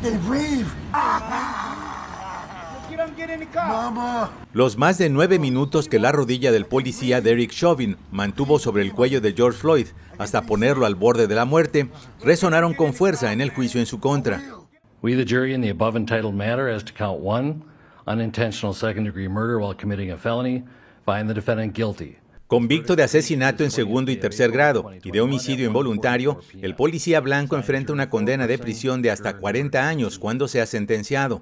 Los más de 9 minutos que la rodilla del policía Derek Chauvin mantuvo sobre el cuello de George Floyd hasta ponerlo al borde de la muerte resonaron con fuerza en el juicio en su contra. We, the jury, in the above entitled matter as to count 1, unintentional second-degree murder while committing a felony, find the defendant guilty. Convicto de asesinato en segundo y tercer grado y de homicidio involuntario, el policía blanco enfrenta una condena de prisión de hasta 40 años cuando sea sentenciado.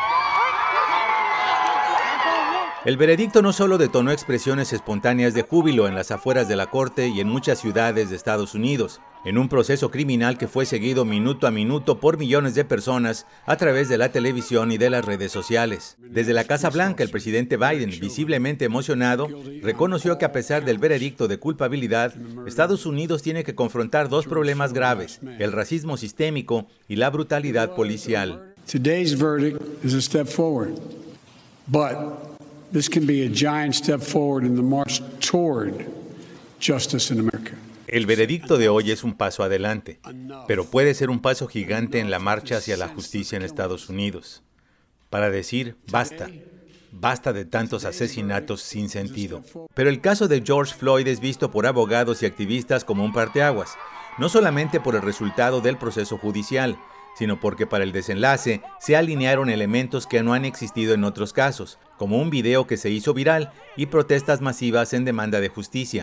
El veredicto no solo detonó expresiones espontáneas de júbilo en las afueras de la corte y en muchas ciudades de Estados Unidos, en un proceso criminal que fue seguido minuto a minuto por millones de personas a través de la televisión y de las redes sociales. Desde la Casa Blanca, el presidente Biden, visiblemente emocionado, reconoció que a pesar del veredicto de culpabilidad, Estados Unidos tiene que confrontar dos problemas graves: el racismo sistémico y la brutalidad policial. Today's verdict is a step forward, but this can be a giant step forward in the march toward justice in America. El veredicto de hoy es un paso adelante, pero puede ser un paso gigante en la marcha hacia la justicia en Estados Unidos. Para decir, basta de tantos asesinatos sin sentido. Pero el caso de George Floyd es visto por abogados y activistas como un parteaguas, no solamente por el resultado del proceso judicial, sino porque para el desenlace se alinearon elementos que no han existido en otros casos, como un video que se hizo viral y protestas masivas en demanda de justicia.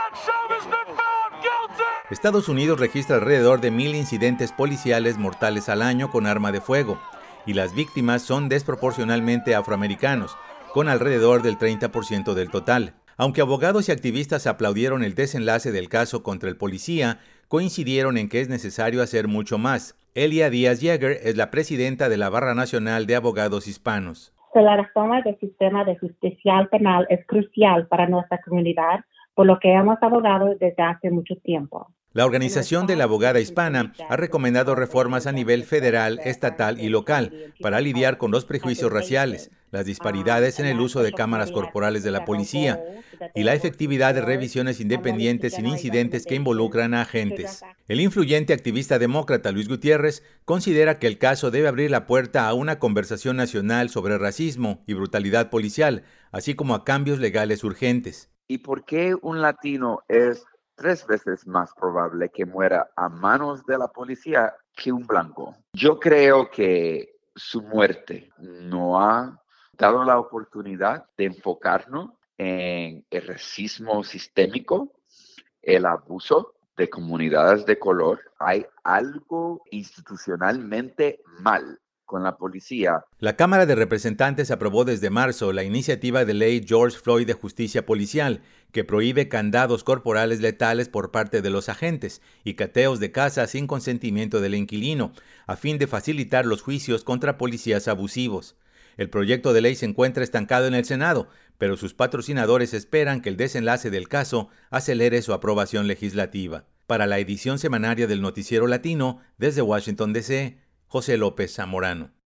Estados Unidos registra alrededor de 1,000 incidentes policiales mortales al año con arma de fuego, y las víctimas son desproporcionalmente afroamericanos, con alrededor del 30% del total. Aunque abogados y activistas aplaudieron el desenlace del caso contra el policía, coincidieron en que es necesario hacer mucho más. Elia Díaz Yeager es la presidenta de la Barra Nacional de Abogados Hispanos. La reforma del sistema de justicia penal es crucial para nuestra comunidad, por lo que hemos abogado desde hace mucho tiempo. La Organización de la Abogada Hispana ha recomendado reformas a nivel federal, estatal y local para lidiar con los prejuicios raciales, las disparidades en el uso de cámaras corporales de la policía y la efectividad de revisiones independientes en incidentes que involucran a agentes. El influyente activista demócrata Luis Gutiérrez considera que el caso debe abrir la puerta a una conversación nacional sobre racismo y brutalidad policial, así como a cambios legales urgentes. ¿Y por qué un latino es 3 veces más probable que muera a manos de la policía que un blanco? Yo creo que su muerte no ha dado la oportunidad de enfocarnos en el racismo sistémico, el abuso de comunidades de color. Hay algo institucionalmente mal con la policía. La Cámara de Representantes aprobó desde marzo la iniciativa de ley George Floyd de Justicia Policial, que prohíbe candados corporales letales por parte de los agentes y cateos de casa sin consentimiento del inquilino, a fin de facilitar los juicios contra policías abusivos. El proyecto de ley se encuentra estancado en el Senado, pero sus patrocinadores esperan que el desenlace del caso acelere su aprobación legislativa. Para la edición semanaria del Noticiero Latino, desde Washington, D.C., José López Zamorano.